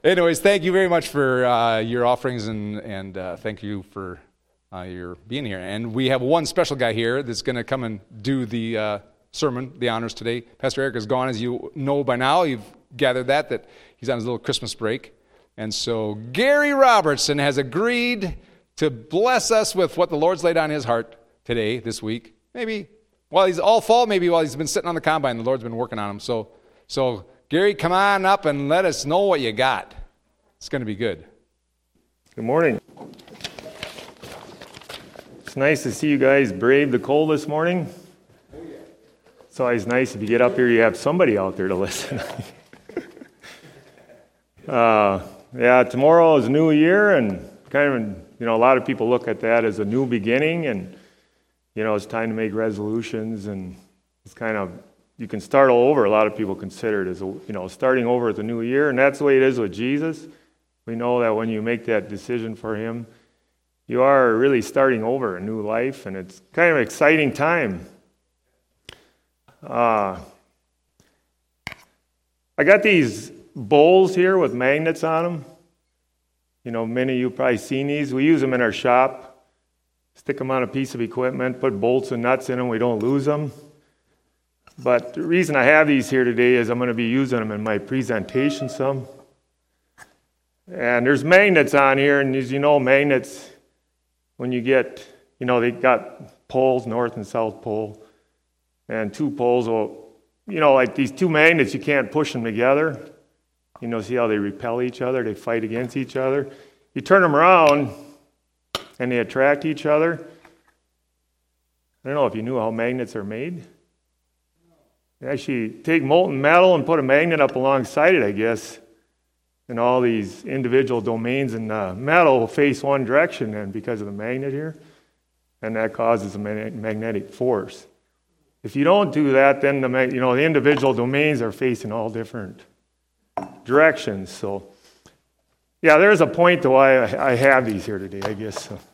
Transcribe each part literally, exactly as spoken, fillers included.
Anyways, thank you very much for uh, your offerings, and, and uh, thank you for uh, your being here. And we have one special guy here that's going to come and do the uh, sermon, the honors today. Pastor Eric is gone, as you know by now. You've gathered that, that he's on his little Christmas break. And so Gary Robertson has agreed to bless us with what the Lord's laid on his heart today, this week. Maybe while he's all fall, maybe while he's been sitting on the combine, the Lord's been working on him. So, so Gary, come on up and let us know what you got. It's going to be good. Good morning. It's nice to see you guys brave the cold this morning. It's always nice if you get up here, you have somebody out there to listen. uh, yeah, tomorrow is a new year, and kind of, you know, a lot of people look at that as a new beginning, and, you know, it's time to make resolutions, and it's kind of, you can start all over. A lot of people consider it as, a, you know, starting over with a new year, and that's the way it is with Jesus. We know that when you make that decision for Him, you are really starting over a new life, and it's kind of an exciting time. Uh, I got these bowls here with magnets on them. You know, many of you have probably seen these. We use them in our shop. Stick them on a piece of equipment, put bolts and nuts in them. We don't lose them. But the reason I have these here today is I'm going to be using them in my presentation some. And there's magnets on here, and as you know, magnets, when you get, you know, they got poles, north and south pole, and two poles will, you know, like these two magnets, you can't push them together. You know, see how they repel each other? They fight against each other. You turn them around, and they attract each other. I don't know if you knew how magnets are made. You actually take molten metal and put a magnet up alongside it, I guess. And all these individual domains in the metal will face one direction then because of the magnet here. And that causes a magnetic force. If you don't do that, then the you know the individual domains are facing all different directions. So, yeah, there's a point to why I have these here today, I guess. So,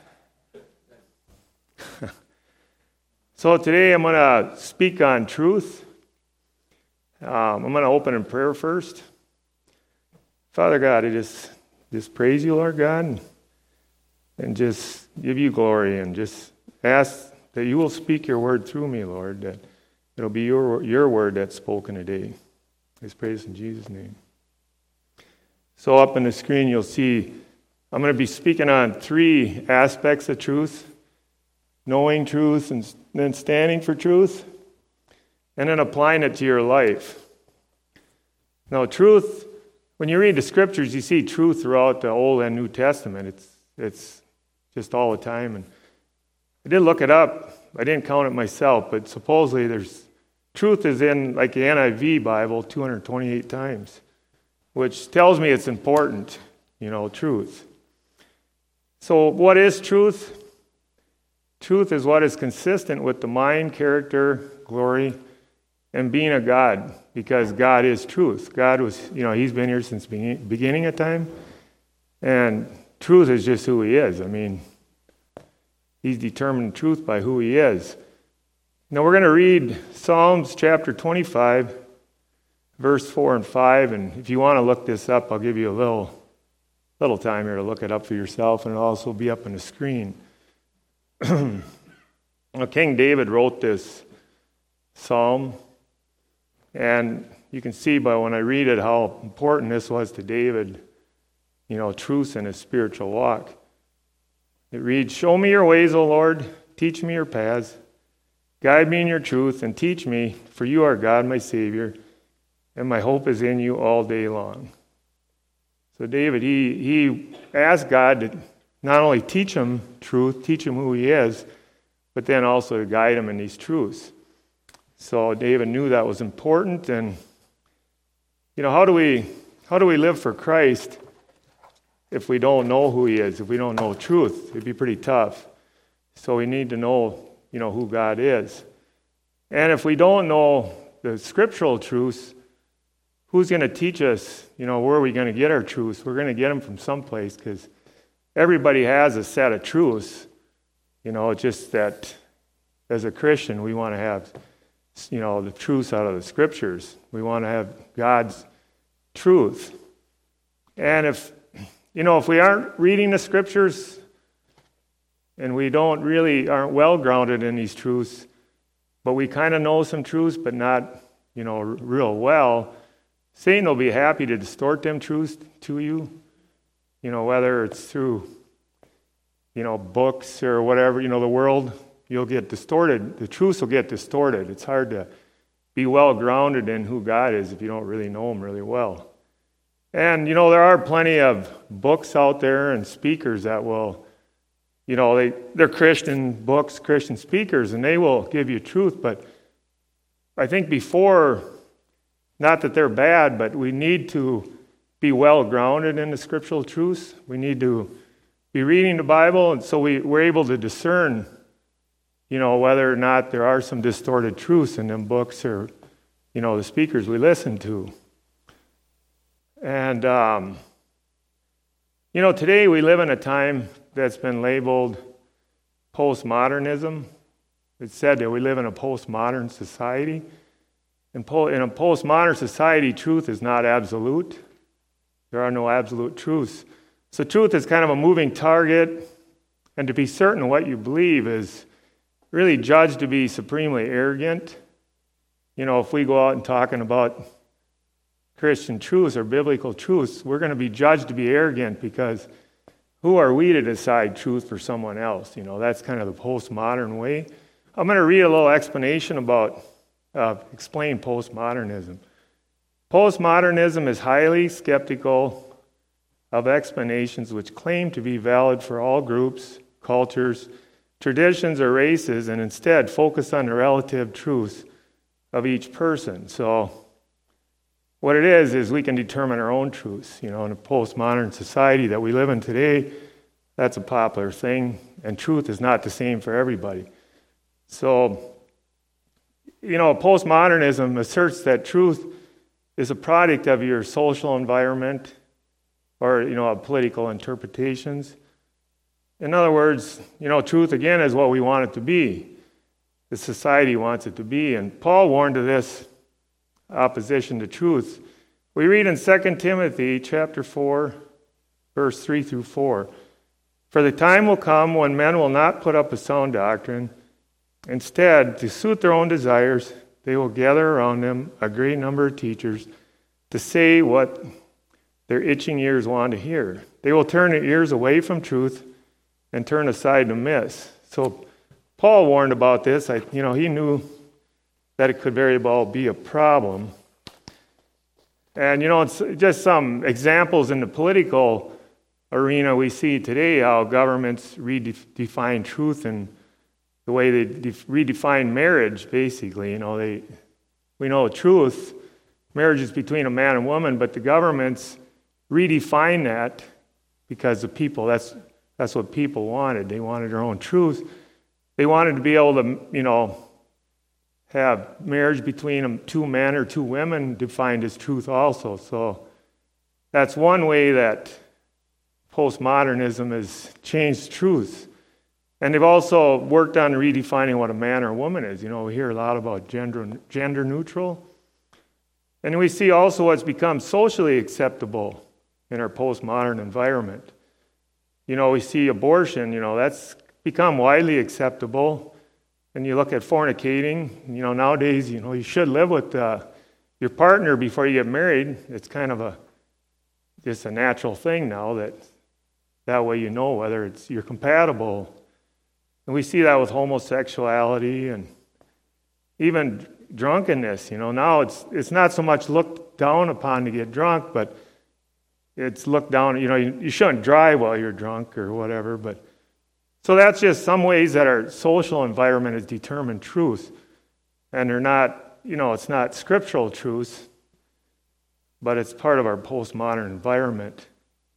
so today I'm going to speak on truth. Um, I'm going to open in prayer first. Father God, I just, just praise you, Lord God, and, and just give you glory, and just ask that you will speak your word through me, Lord, that it'll be your, your word that's spoken today. I just pray this in Jesus' name. So up on the screen you'll see I'm going to be speaking on three aspects of truth: knowing truth, and then standing for truth, and then applying it to your life. Now, truth, when you read the scriptures, you see truth throughout the Old and New Testament. It's it's just all the time. And I did look it up. I didn't count it myself, but supposedly there's truth is in, like the N I V Bible, two hundred twenty-eight times, which tells me it's important, you know, truth. So what is truth? Truth is what is consistent with the mind, character, glory, and being a God, because God is truth. God was, you know, He's been here since the beginning of time, and truth is just who He is. I mean, He's determined truth by who He is. Now we're going to read Psalms chapter twenty-five, verse four and five, and if you want to look this up, I'll give you a little, little time here to look it up for yourself, and it'll also be up on the screen. Well, King David wrote this psalm, and you can see by when I read it how important this was to David, you know, truth in his spiritual walk. It reads, "Show me your ways, O Lord, teach me your paths. Guide me in your truth and teach me, for you are God, my Savior, and my hope is in you all day long." So David, he, he asked God to not only teach him truth, teach him who he is, but then also to guide him in these truths. So David knew that was important. And, you know, how do we how do we live for Christ if we don't know who He is, if we don't know truth? It'd be pretty tough. So we need to know, you know, who God is. And if we don't know the scriptural truths, who's going to teach us, you know, where are we going to get our truths? We're going to get them from someplace, because everybody has a set of truths. You know, it's just that as a Christian, we want to have, you know, the truths out of the scriptures. We want to have God's truth. And if, you know, if we aren't reading the scriptures and we don't really, aren't well grounded in these truths, but we kind of know some truths, but not, you know, real well, Satan will be happy to distort them truths to you, you know, whether it's through, you know, books or whatever, you know, the world, you'll get distorted. The truths will get distorted. It's hard to be well grounded in who God is if you don't really know him really well. And, you know, there are plenty of books out there and speakers that will, you know, they, they're Christian books, Christian speakers, and they will give you truth. But I think before, not that they're bad, but we need to be well grounded in the scriptural truths. We need to be reading the Bible, and so we, we're able to discern, you know, whether or not there are some distorted truths in them books or, you know, the speakers we listen to. And, um, you know, today we live in a time that's been labeled postmodernism. It's said that we live in a postmodern society. And po- in a postmodern society, truth is not absolute. There are no absolute truths. So truth is kind of a moving target, and to be certain what you believe is really judged to be supremely arrogant. You know, if we go out and talking about Christian truths or biblical truths, we're going to be judged to be arrogant because who are we to decide truth for someone else? You know, that's kind of the postmodern way. I'm going to read a little explanation about, uh, explain postmodernism. Postmodernism is highly skeptical of explanations which claim to be valid for all groups, cultures, traditions, or races, and instead focus on the relative truths of each person. So what it is, is we can determine our own truths. You know, in a postmodern society that we live in today, that's a popular thing, and truth is not the same for everybody. So, you know, postmodernism asserts that truth is a product of your social environment or, you know, of political interpretations. In other words, you know, truth, again, is what we want it to be. The society wants it to be. And Paul warned of this opposition to truth. We read in Second Timothy chapter four, verse three through four. For the time will come when men will not put up a sound doctrine. Instead, to suit their own desires, they will gather around them a great number of teachers to say what their itching ears want to hear. They will turn their ears away from truth and turn aside to myths. So Paul warned about this. I, you know, he knew that it could very well be a problem. And, you know, it's just some examples in the political arena we see today, how governments redefine truth and the way they def- redefine marriage, basically. You know, they we know truth, marriage is between a man and woman, but the governments redefine that because the people, that's that's what people wanted. They wanted their own truth. They wanted to be able to, you know, have marriage between two men or two women defined as truth also. So that's one way that postmodernism has changed truth. And they've also worked on redefining what a man or a woman is. You know, we hear a lot about gender gender neutral. And we see also what's become socially acceptable in our postmodern environment. You know, we see abortion, you know, that's become widely acceptable. And you look at fornicating, you know, nowadays, you know, you should live with uh, your partner before you get married. It's kind of a, just a natural thing now that that way you know whether it's you're compatible. And we see that with homosexuality and even drunkenness. You know, now it's it's not so much looked down upon to get drunk, but it's looked down, you know, you, you shouldn't drive while you're drunk or whatever, but so that's just some ways that our social environment has determined truth. And they're not, you know, it's not scriptural truth, but it's part of our postmodern environment.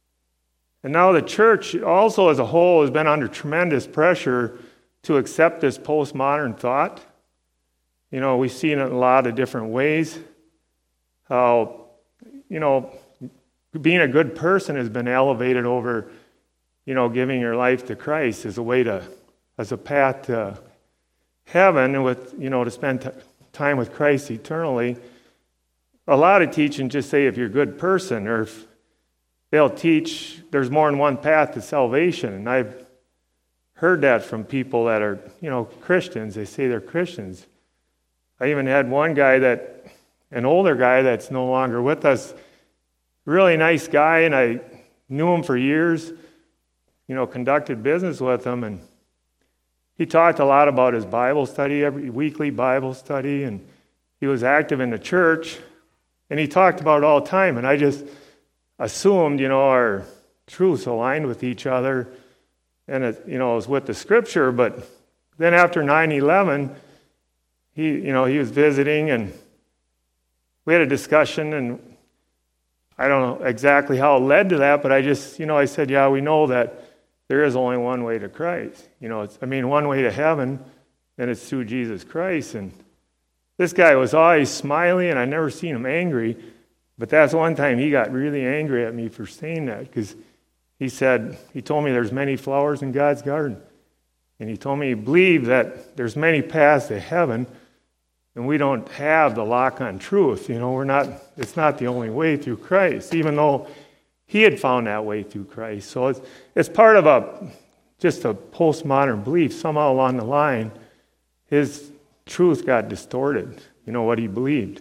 And now the church also as a whole has been under tremendous pressure to accept this postmodern thought. You know, we've seen it in a lot of different ways. How, you know, being a good person has been elevated over, you know, giving your life to Christ as a way to, as a path to heaven and with, you know, to spend t- time with Christ eternally. A lot of teaching just say if you're a good person or if, they'll teach there's more than one path to salvation. And I've heard that from people that are, you know, Christians. They say they're Christians. I even had one guy that, an older guy that's no longer with us, really nice guy, and I knew him for years, you know, conducted business with him, and he talked a lot about his Bible study, every weekly Bible study, and he was active in the church, and he talked about it all the time, and I just assumed, you know, our truths aligned with each other, and it, you know, it was with the Scripture. But then after nine eleven, he, you know, he was visiting, and we had a discussion, and I don't know exactly how it led to that, but I just, you know, I said, yeah, we know that there is only one way to Christ. You know, it's, I mean, one way to heaven, and it's through Jesus Christ. And this guy was always smiling, and I never seen him angry. But that's one time he got really angry at me for saying that, because he said, he told me there's many flowers in God's garden. And he told me he believed that there's many paths to heaven, and we don't have the lock on truth. You know, we're not, it's not the only way through Christ, even though he had found that way through Christ. So it's, it's part of a, just a postmodern belief. Somehow along the line, his truth got distorted, you know, what he believed.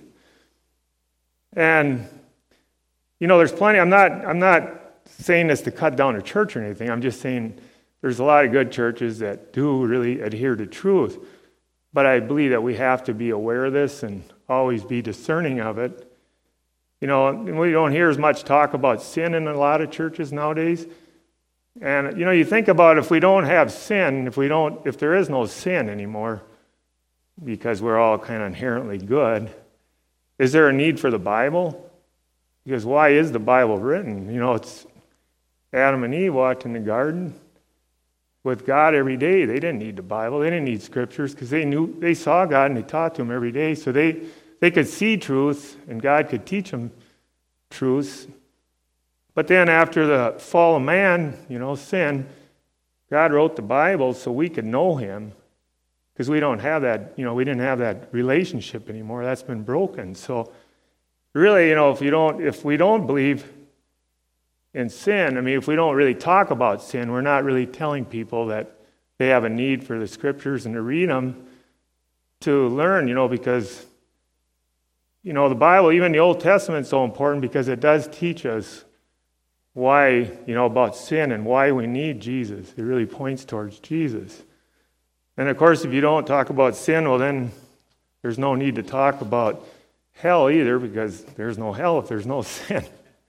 And, you know, there's plenty, I'm not, I'm not saying this to cut down a church or anything. I'm just saying there's a lot of good churches that do really adhere to truth. But I believe that we have to be aware of this and always be discerning of it. You know, we don't hear as much talk about sin in a lot of churches nowadays. And, you know, you think about if we don't have sin, if we don't, if there is no sin anymore, because we're all kind of inherently good, is there a need for the Bible? Because why is the Bible written? You know, it's Adam and Eve walked in the garden with God every day. They didn't need the Bible. They didn't need scriptures because they knew, they saw God and they taught to him every day. So they, they could see truth and God could teach them truths. But then after the fall of man, you know, sin, God wrote the Bible so we could know him, because we don't have that, you know, we didn't have that relationship anymore. That's been broken. So really, you know, if you don't, if we don't believe in sin, I mean, if we don't really talk about sin, we're not really telling people that they have a need for the scriptures and to read them to learn, you know, because, you know, the Bible, even the Old Testament is so important because it does teach us why, you know, about sin and why we need Jesus. It really points towards Jesus. And of course, if you don't talk about sin, well then there's no need to talk about hell either, because there's no hell if there's no sin.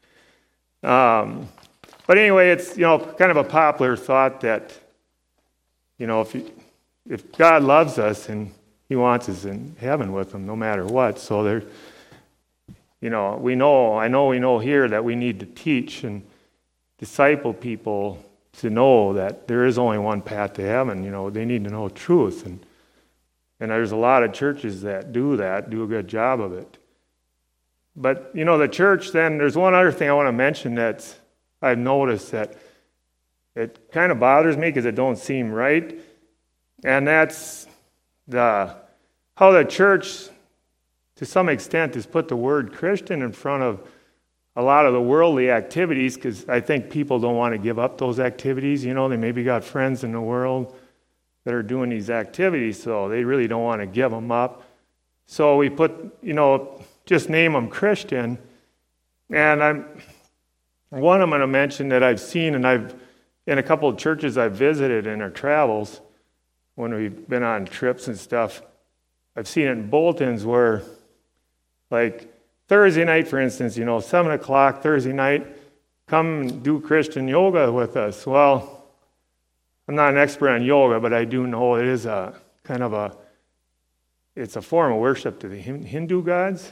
Um, but anyway, it's, you know, kind of a popular thought that, you know, if you, if God loves us and he wants us in heaven with him no matter what, so there, you know, we know, I know we know here that we need to teach and disciple people to know that there is only one path to heaven. You know, they need to know truth. And and there's a lot of churches that do that, do a good job of it. But, you know, the church, then, there's one other thing I want to mention that I've noticed that it kind of bothers me because it don't seem right. And that's the how the church, to some extent, has put the word Christian in front of a lot of the worldly activities, because I think people don't want to give up those activities. You know, they maybe got friends in the world that are doing these activities, so they really don't want to give them up. So we put, you know, just name them Christian. And I'm one I'm going to mention that I've seen, and I've in a couple of churches I've visited in our travels when we've been on trips and stuff. I've seen it in bulletins where, like, Thursday night, for instance, you know, seven o'clock Thursday night, come and do Christian yoga with us. Well, I'm not an expert on yoga, but I do know it is a kind of a, it's a form of worship to the Hindu gods.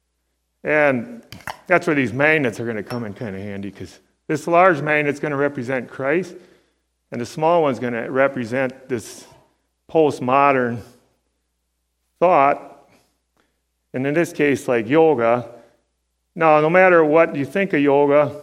And that's where these magnets are going to come in kind of handy, because this large magnet's going to represent Christ, and the small one's going to represent this postmodern thought. And in this case, like yoga. Now, no matter what you think of yoga,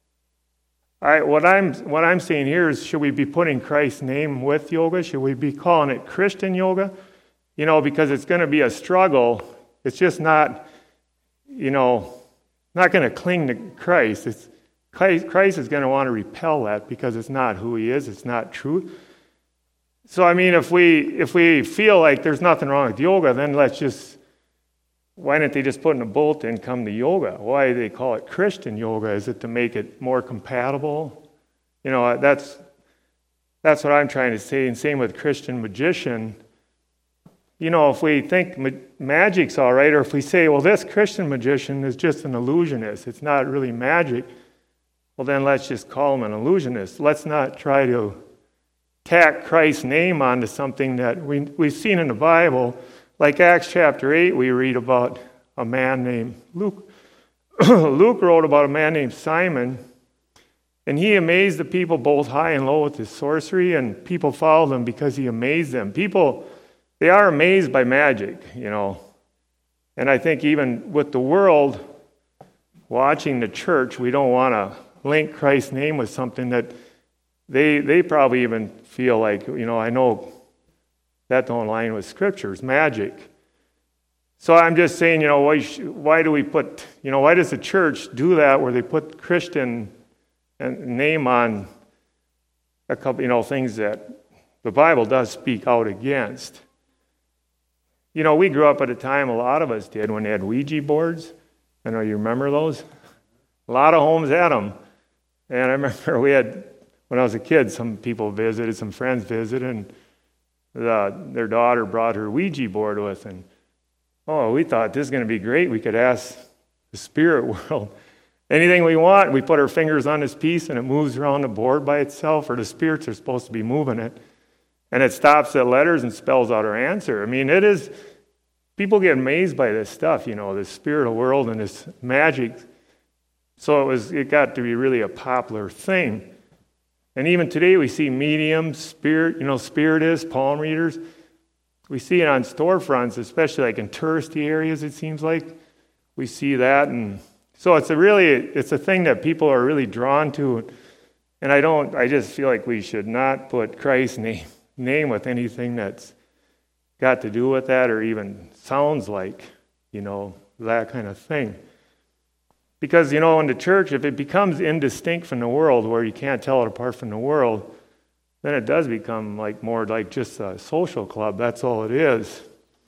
I, what I'm what I'm saying here is, should we be putting Christ's name with yoga? Should we be calling it Christian yoga? You know, because it's going to be a struggle. It's just not, you know, not going to cling to Christ. It's Christ is going to want to repel that because it's not who he is, it's not truth. So I mean, if we if we feel like there's nothing wrong with yoga, then let's just, why didn't they just put in a bulletin, come to yoga? Why do they call it Christian yoga? Is it to make it more compatible? You know, that's that's what I'm trying to say. And same with Christian magician. You know, if we think ma- magic's all right, or if we say, well, this Christian magician is just an illusionist, it's not really magic, well, then let's just call him an illusionist. Let's not try to tack Christ's name onto something that we, we've seen in the Bible. Like Acts chapter eight, we read about a man named Luke. Luke wrote about a man named Simon, and he amazed the people both high and low with his sorcery, and people followed him because he amazed them. People, they are amazed by magic, you know. And I think even with the world watching the church, we don't want to link Christ's name with something that they they probably even feel like, you know, I know that don't align with Scripture's magic. So I'm just saying, you know, why, why do we put, you know, why does the church do that where they put Christian name on a couple, you know, things that the Bible does speak out against? You know, we grew up at a time, a lot of us did, when they had Ouija boards. I know you remember those. A lot of homes had them. And I remember we had, when I was a kid, some people visited, some friends visited, and the, their daughter brought her Ouija board with, and oh, we thought this is going to be great. We could ask the spirit world anything we want. We put our fingers on this piece, and it moves around the board by itself, or the spirits are supposed to be moving it, and it stops at letters and spells out our answer. I mean, it is, people get amazed by this stuff, you know, this spiritual world and this magic. So it was, it got to be really a popular thing. And even today we see mediums, spirit, you know, spiritists, palm readers. We see it on storefronts, especially like in touristy areas, it seems like. We see that. And so it's a really, it's a thing that people are really drawn to. And I don't, I just feel like we should not put Christ's name, name with anything that's got to do with that or even sounds like, you know, that kind of thing. Because, you know, in the church, if it becomes indistinct from the world, where you can't tell it apart from the world, then it does become like more like just a social club. That's all it is.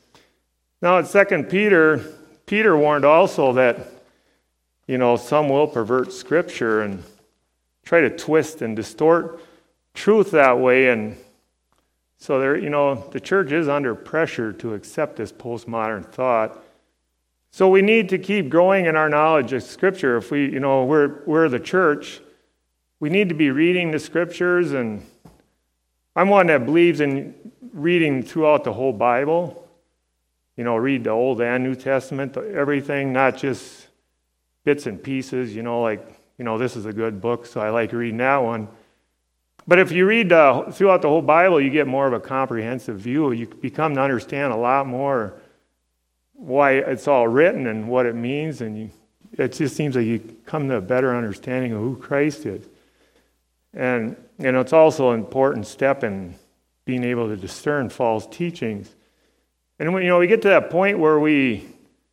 Now, in Second Peter, Peter warned also that, you know, some will pervert Scripture and try to twist and distort truth that way. And so, there, you know, the church is under pressure to accept this postmodern thought. So we need to keep growing in our knowledge of Scripture. If we, you know, we're we're the church, we need to be reading the Scriptures, and I'm one that believes in reading throughout the whole Bible. You know, read the Old and New Testament, everything, not just bits and pieces. You know, like, you know, this is a good book, so I like reading that one. But if you read uh, throughout the whole Bible, you get more of a comprehensive view. You become to understand a lot more why it's all written and what it means, and you, it just seems like you come to a better understanding of who Christ is. And, you know, it's also an important step in being able to discern false teachings. And when, you know, we get to that point where we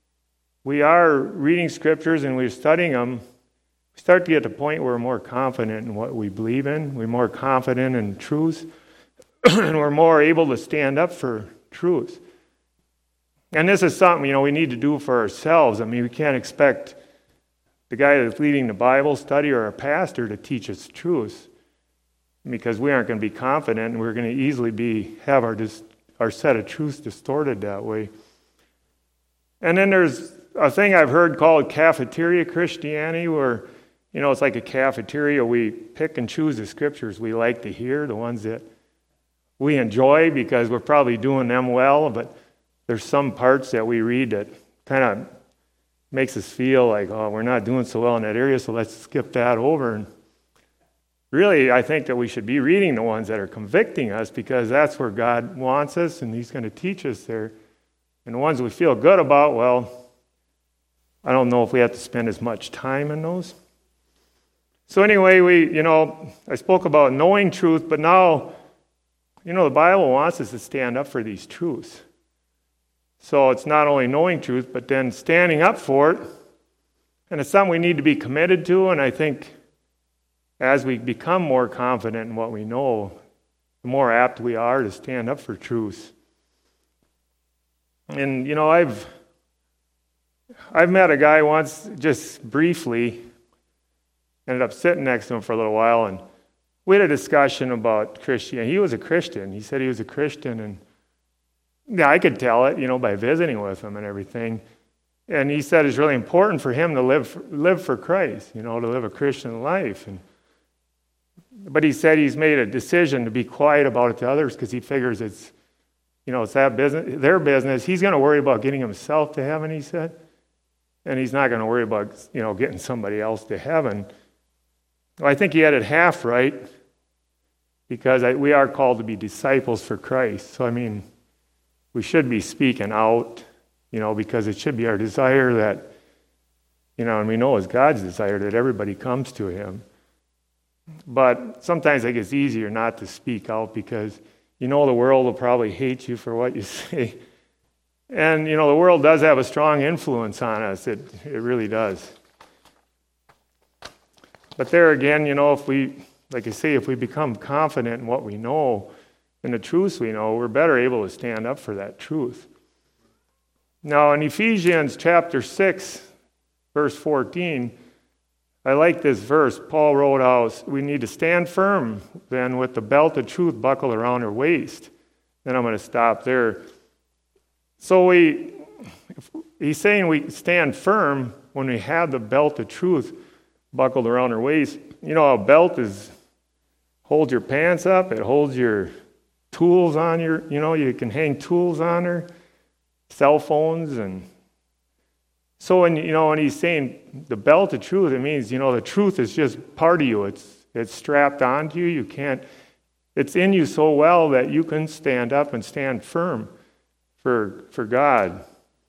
we are reading Scriptures and we're studying them, we start to get to the point where we're more confident in what we believe in, we're more confident in truth, and we're more able to stand up for truth. And this is something, you know, we need to do for ourselves. I mean, we can't expect the guy that's leading the Bible study or a pastor to teach us truth, because we aren't going to be confident, and we're going to easily be have our dis, our set of truths distorted that way. And then there's a thing I've heard called cafeteria Christianity, where, you know, it's like a cafeteria. We pick and choose the Scriptures we like to hear, the ones that we enjoy because we're probably doing them well, but there's some parts that we read that kind of makes us feel like, oh, we're not doing so well in that area, so let's skip that over. And really, I think that we should be reading the ones that are convicting us, because that's where God wants us, and He's going to teach us there. And the ones we feel good about, well, I don't know if we have to spend as much time in those. So anyway, we, you know, I spoke about knowing truth, but now, you know, the Bible wants us to stand up for these truths. So it's not only knowing truth, but then standing up for it. And it's something we need to be committed to. And I think as we become more confident in what we know, the more apt we are to stand up for truth. And, you know, I've I've met a guy once, just briefly, ended up sitting next to him for a little while, and we had a discussion about Christianity. He was a Christian. He said he was a Christian, and yeah, I could tell it, you know, by visiting with him and everything. And he said it's really important for him to live live for Christ, you know, to live a Christian life. And but he said he's made a decision to be quiet about it to others because he figures it's, you know, it's that business, their business. He's going to worry about getting himself to heaven, he said, and he's not going to worry about, you know, getting somebody else to heaven. Well, I think he had it half right, because I, we are called to be disciples for Christ. So I mean, we should be speaking out, you know, because it should be our desire that, you know, and we know it's God's desire that everybody comes to him. But sometimes I think it's easier not to speak out because you know the world will probably hate you for what you say. And, you know, the world does have a strong influence on us. It, it really does. But there again, you know, if we, like I say, if we become confident in what we know and the truths we know, we're better able to stand up for that truth. Now, in Ephesians chapter six, verse fourteen, I like this verse. Paul wrote out, we need to stand firm then with the belt of truth buckled around our waist. Then I'm going to stop there. So we, he's saying we stand firm when we have the belt of truth buckled around our waist. You know, a belt is, holds your pants up, it holds your tools on your, you know, you can hang tools on her, cell phones, and so when, you know, when he's saying the belt of truth, it means, you know, the truth is just part of you. It's it's strapped onto you. You can't, it's in you so well that you can stand up and stand firm for for God.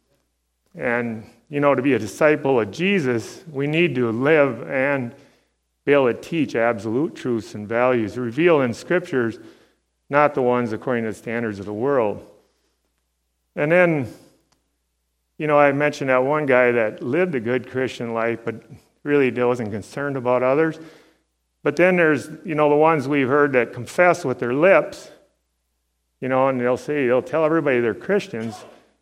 And, you know, to be a disciple of Jesus, we need to live and be able to teach absolute truths and values revealed in Scriptures, not the ones according to the standards of the world. And then, you know, I mentioned that one guy that lived a good Christian life, but really wasn't concerned about others. But then there's, you know, the ones we've heard that confess with their lips, you know, and they'll say, they'll tell everybody they're Christians,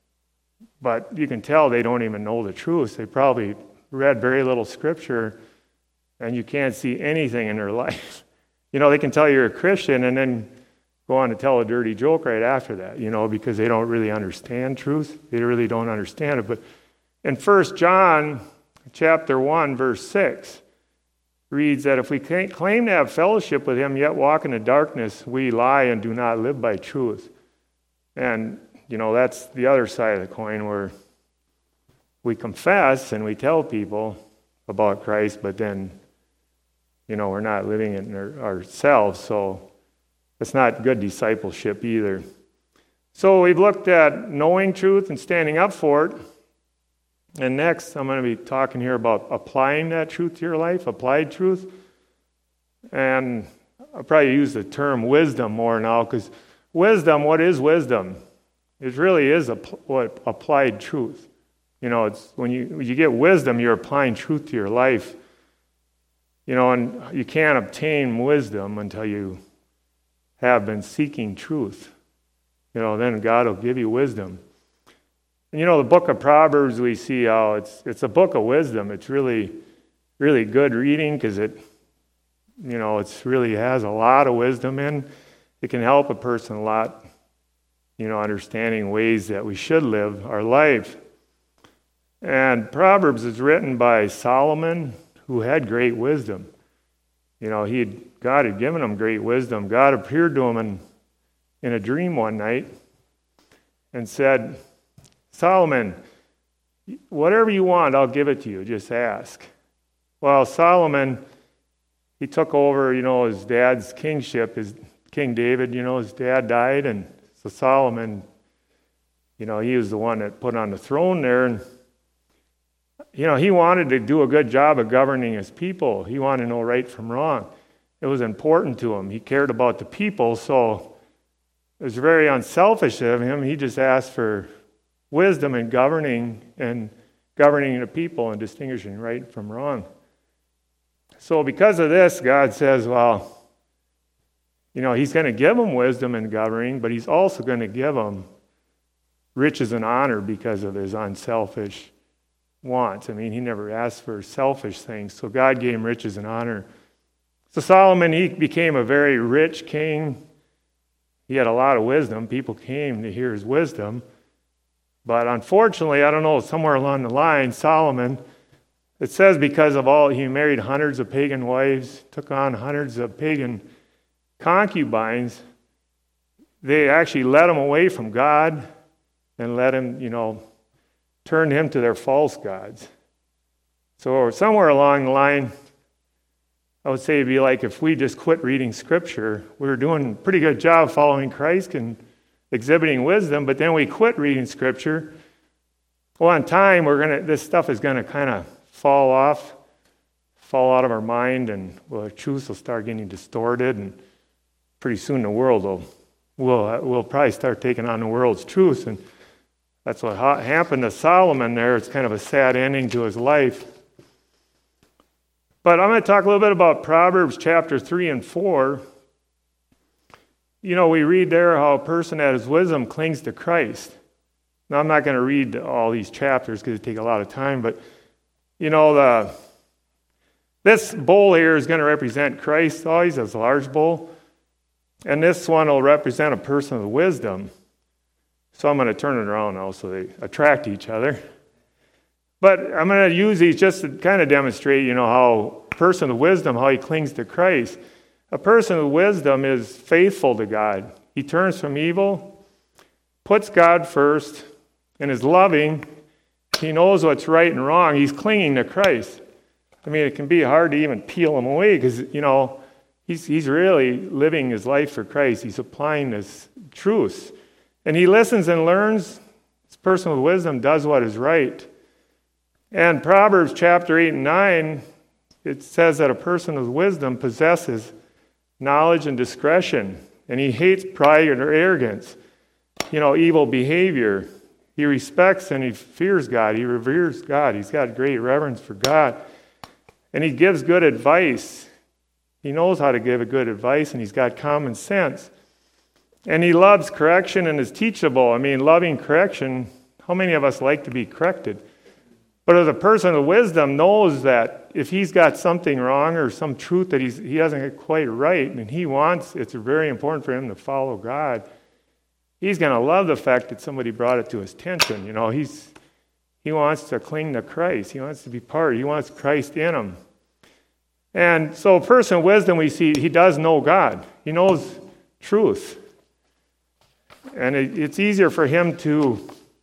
but you can tell they don't even know the truth. They probably read very little Scripture, and you can't see anything in their life. You know, they can tell you're a Christian and then go on to tell a dirty joke right after that, you know, because they don't really understand truth. They really don't understand it. But in First John chapter one, verse six, reads that if we claim to have fellowship with him, yet walk in the darkness, we lie and do not live by truth. And, you know, that's the other side of the coin, where we confess and we tell people about Christ, but then, you know, we're not living it ourselves. So it's not good discipleship either. So we've looked at knowing truth and standing up for it. And next, I'm going to be talking here about applying that truth to your life, applied truth. And I'll probably use the term wisdom more now, because wisdom, what is wisdom? It really is a, what applied truth. You know, it's when you when you get wisdom, you're applying truth to your life. You know, and you can't obtain wisdom until you have been seeking truth. You know, then God will give you wisdom. And you know, the book of Proverbs, we see how it's it's a book of wisdom. It's really, really good reading because it, you know, it's really has a lot of wisdom in. It can help a person a lot, you know, understanding ways that we should live our life. And Proverbs is written by Solomon, who had great wisdom. You know, he had, God had given him great wisdom. God appeared to him in, in a dream one night and said, Solomon, whatever you want, I'll give it to you. Just ask. Well, Solomon, he took over, you know, his dad's kingship. His King David, you know, his dad died, and so Solomon, you know, he was the one that put on the throne there, and you know, he wanted to do a good job of governing his people. He wanted to know right from wrong. It was important to him. He cared about the people, so it was very unselfish of him. He just asked for wisdom in governing and governing the people and distinguishing right from wrong. So because of this, God says, well, you know, he's going to give him wisdom in governing, but he's also going to give him riches and honor because of his unselfish wants. I mean, he never asked for selfish things, so God gave him riches and honor. So Solomon, he became a very rich king. He had a lot of wisdom. People came to hear his wisdom. But unfortunately, I don't know, somewhere along the line, Solomon, it says because of all, he married hundreds of pagan wives, took on hundreds of pagan concubines, they actually led him away from God and let him, you know, turn him to their false gods. So somewhere along the line, I would say it'd be like if we just quit reading Scripture. We were doing a pretty good job following Christ and exhibiting wisdom, but then we quit reading Scripture. Well, in time, we're gonna this stuff is gonna kind of fall off, fall out of our mind, and well, the truth will start getting distorted, and pretty soon the world will will will probably start taking on the world's truth, and that's what ha- happened to Solomon there. It's kind of a sad ending to his life. But I'm going to talk a little bit about Proverbs chapter three and four. You know, we read there how a person that has wisdom clings to Christ. Now, I'm not going to read all these chapters because it take a lot of time, but, you know, the this bowl here is going to represent Christ always, this large bowl. And this one will represent a person with wisdom. So I'm going to turn it around now so they attract each other. But I'm going to use these just to kind of demonstrate, you know, how a person with wisdom, how he clings to Christ. A person with wisdom is faithful to God. He turns from evil, puts God first, and is loving. He knows what's right and wrong. He's clinging to Christ. I mean, it can be hard to even peel him away because, you know, he's he's really living his life for Christ. He's applying this truth. And he listens and learns. This person with wisdom does what is right. And Proverbs chapter eight and nine, it says that a person with wisdom possesses knowledge and discretion, and he hates pride or arrogance, you know, evil behavior. He respects and he fears God. He reveres God. He's got great reverence for God. And he gives good advice. He knows how to give a good advice, and he's got common sense. And he loves correction and is teachable. I mean, loving correction, how many of us like to be corrected? But as a person of wisdom knows that if he's got something wrong or some truth that he's, he doesn't get quite right, and he wants, it's very important for him to follow God, he's going to love the fact that somebody brought it to his attention. You know, he's he wants to cling to Christ. He wants to be part. He wants Christ in him. And so a person of wisdom, we see, he does know God. He knows truth. And it, it's easier for him to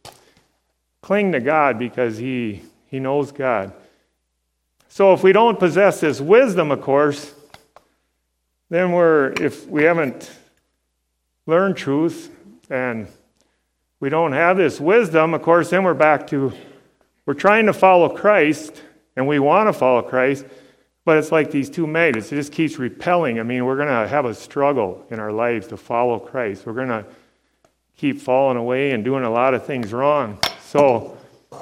cling to God because he he knows God. So if we don't possess this wisdom, of course, then we're, if we haven't learned truth and we don't have this wisdom, of course, then we're back to, we're trying to follow Christ and we want to follow Christ, but it's like these two magnets. It just keeps repelling. I mean, we're going to have a struggle in our lives to follow Christ. We're going to keep falling away and doing a lot of things wrong. So,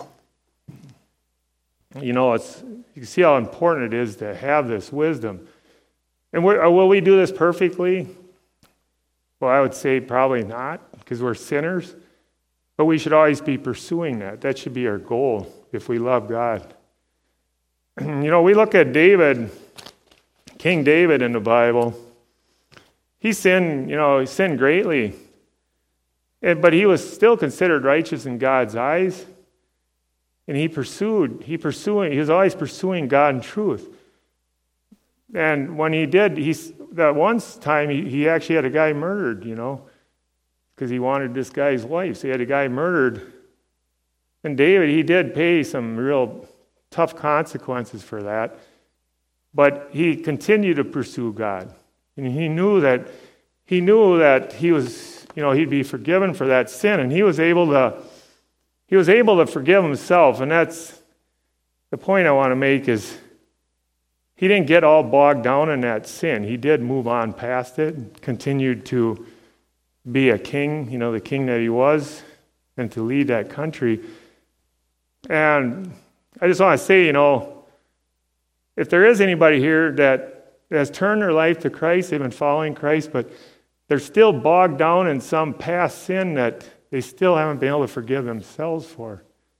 you know, it's you can see how important it is to have this wisdom. And we're, will we do this perfectly? Well, I would say probably not, because we're sinners. But we should always be pursuing that. That should be our goal if we love God. You know, we look at David, King David in the Bible. He sinned, you know, he sinned greatly. But he was still considered righteous in God's eyes. And he pursued, he pursuing, he was always pursuing God and truth. And when he did, he, that one time he, he actually had a guy murdered, you know, because he wanted this guy's wife. So he had a guy murdered. And David, he did pay some real tough consequences for that. But he continued to pursue God. And he knew that he knew that he was, you know, he'd be forgiven for that sin, and he was able to he was able to forgive himself. And that's the point I want to make is he didn't get all bogged down in that sin. He did move on past it, continued to be a king, you know, the king that he was, and to lead that country. And I just want to say, you know, if there is anybody here that has turned their life to Christ, they've been following Christ, but they're still bogged down in some past sin that they still haven't been able to forgive themselves for.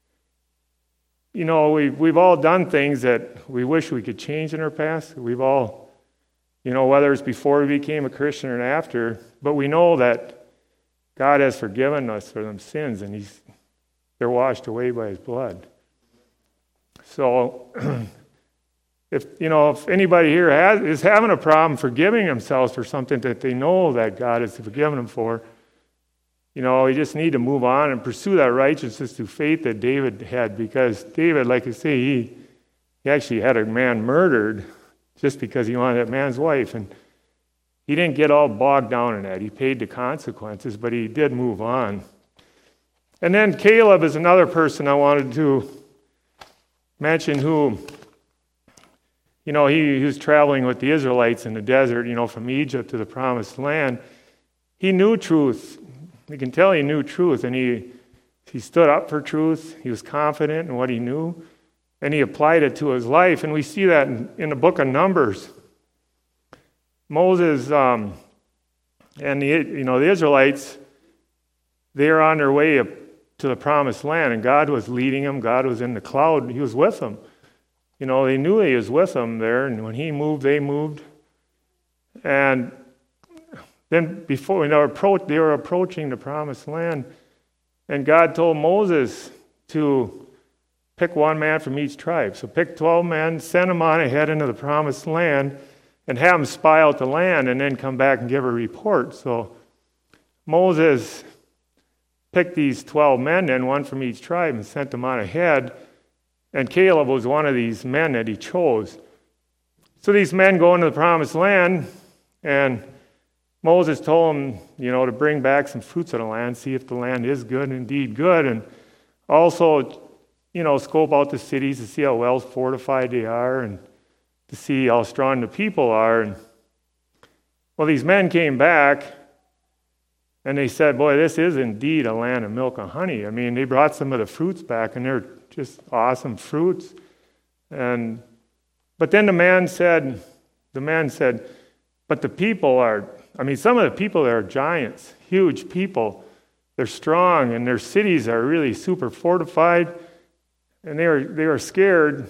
You know, we've, we've all done things that we wish we could change in our past. We've all, you know, whether it's before we became a Christian or after, but we know that God has forgiven us for them sins, and He's they're washed away by His blood. So, if you know, if anybody here has, is having a problem forgiving themselves for something that they know that God has forgiven them for, you know, we just need to move on and pursue that righteousness through faith that David had, because David, like I say, he, he actually had a man murdered just because he wanted that man's wife, and he didn't get all bogged down in that. He paid the consequences, but he did move on. And then Caleb is another person I wanted to mention who, you know, he, he was traveling with the Israelites in the desert, you know, from Egypt to the Promised Land. He knew truth. You can tell he knew truth, and he he stood up for truth. He was confident in what he knew, and he applied it to his life. And we see that in, in the book of Numbers. Moses um, and the you know the Israelites, they are on their way up to the Promised Land, and God was leading them. God was in the cloud. He was with them. You know, they knew He was with them there, and when He moved, they moved. And then before you know, approach, they were approaching the Promised Land, and God told Moses to pick one man from each tribe. So pick twelve men, send them on ahead into the Promised Land, and have them spy out the land, and then come back and give a report. So Moses picked these twelve men, then one from each tribe, and sent them on ahead. And Caleb was one of these men that he chose. So these men go into the Promised Land, and Moses told them, you know, to bring back some fruits of the land, see if the land is good, indeed good, and also, you know, scope out the cities to see how well fortified they are, and to see how strong the people are. And well, these men came back, and they said, boy, this is indeed a land of milk and honey. I mean, they brought some of the fruits back, and they're just awesome fruits. And but then the man said, the man said, but the people are, I mean, some of the people are giants, huge people. They're strong, and their cities are really super fortified, and they were they were scared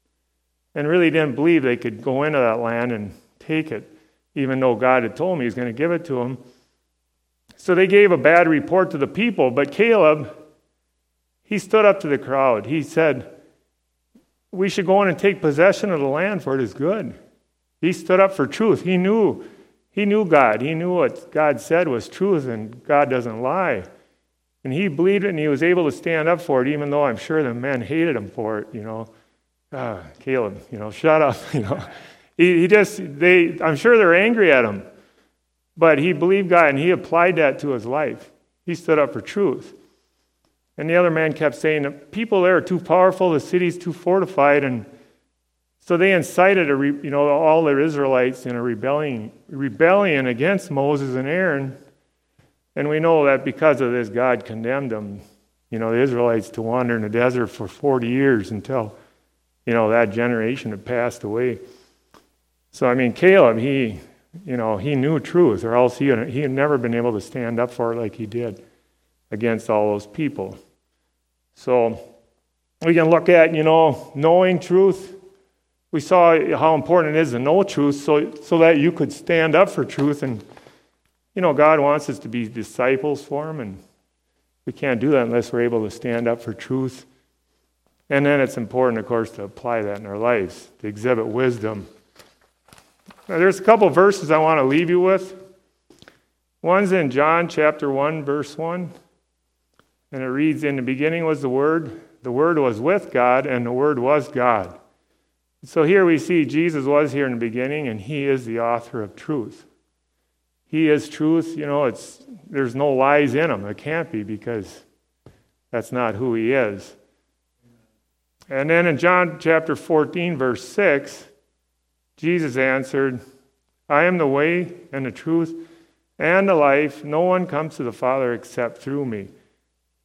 and really didn't believe they could go into that land and take it, even though God had told me He was going to give it to them. So they gave a bad report to the people, but Caleb, he stood up to the crowd. He said, we should go in and take possession of the land, for it is good. He stood up for truth. He knew, he knew God. He knew what God said was truth, and God doesn't lie. And he believed it, and he was able to stand up for it, even though I'm sure the men hated him for it, you know. Ah, Caleb, you know, shut up, you know. He, he just, they, I'm sure they're angry at him. But he believed God, and he applied that to his life. He stood up for truth. And the other man kept saying, the people there are too powerful, the city's too fortified, and so they incited a re, you know, all the Israelites in a rebellion, rebellion against Moses and Aaron. And we know that because of this, God condemned them, you know, the Israelites to wander in the desert for forty years until, you know, that generation had passed away. So, I mean, Caleb, he... You know, he knew truth, or else he had, he had never been able to stand up for it like he did against all those people. So we can look at, you know, knowing truth. We saw how important it is to know truth so, so that you could stand up for truth. And, you know, God wants us to be disciples for Him, and we can't do that unless we're able to stand up for truth. And then it's important, of course, to apply that in our lives, to exhibit wisdom. Now, there's a couple verses I want to leave you with. One's in John chapter one, verse one. And it reads, in the beginning was the Word. The Word was with God, and the Word was God. So here we see Jesus was here in the beginning, and He is the author of truth. He is truth. You know, it's there's no lies in Him. It can't be, because that's not who He is. And then in John chapter fourteen, verse six, Jesus answered, I am the way and the truth and the life. No one comes to the Father except through me.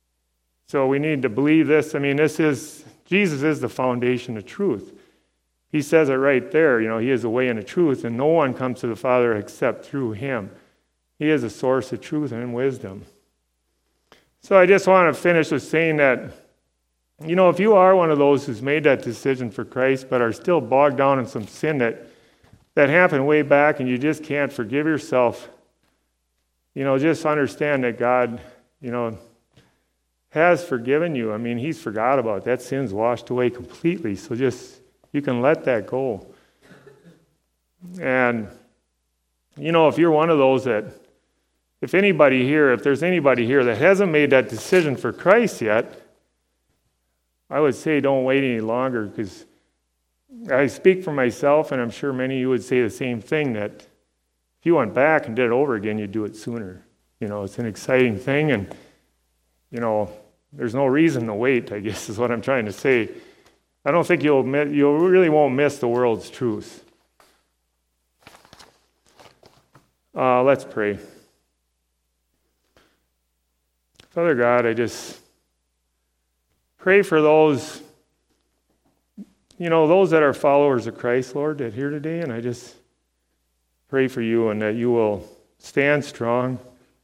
So we need to believe this. I mean, this is, Jesus is the foundation of truth. He says it right there. You know, he is the way and the truth, and no one comes to the Father except through him. He is the source of truth and wisdom. So I just want to finish with saying that, you know, if you are one of those who's made that decision for Christ but are still bogged down in some sin that, that happened way back and you just can't forgive yourself, you know, just understand that God, you know, has forgiven you. I mean, he's forgot about it. That sin's washed away completely. So just, you can let that go. And, you know, if you're one of those that, if anybody here, if there's anybody here that hasn't made that decision for Christ yet, I would say don't wait any longer, because I speak for myself, and I'm sure many of you would say the same thing, that if you went back and did it over again, you'd do it sooner. You know, it's an exciting thing, and, you know, there's no reason to wait, I guess is what I'm trying to say. I don't think you'll you really won't miss the world's truth. Uh, let's pray. Father God, I just pray for those, you know, those that are followers of Christ, Lord, that are here today, and I just pray for you and that you will stand strong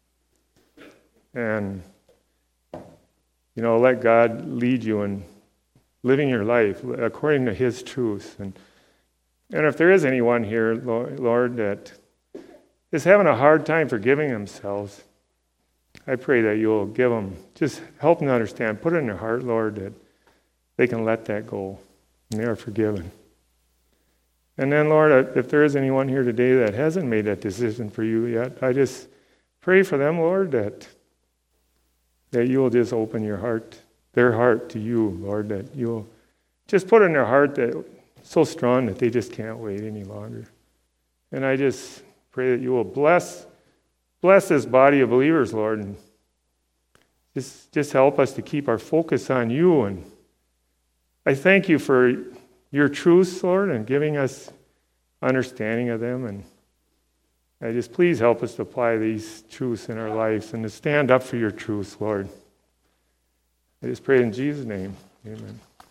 and, you know, let God lead you in living your life according to his truth. And and if there is anyone here, Lord, that is having a hard time forgiving themselves, I pray that you'll give them, just help them understand, put it in their heart, Lord, that they can let that go and they are forgiven. And then, Lord, if there is anyone here today that hasn't made that decision for you yet, I just pray for them, Lord, that that you will just open your heart, their heart to you, Lord, that you'll just put in their heart that so strong that they just can't wait any longer. And I just pray that you will bless bless this body of believers, Lord, and just just help us to keep our focus on you. And I thank you for your truths, Lord, and giving us understanding of them. And I just please help us to apply these truths in our lives and to stand up for your truths, Lord. I just pray in Jesus' name. Amen.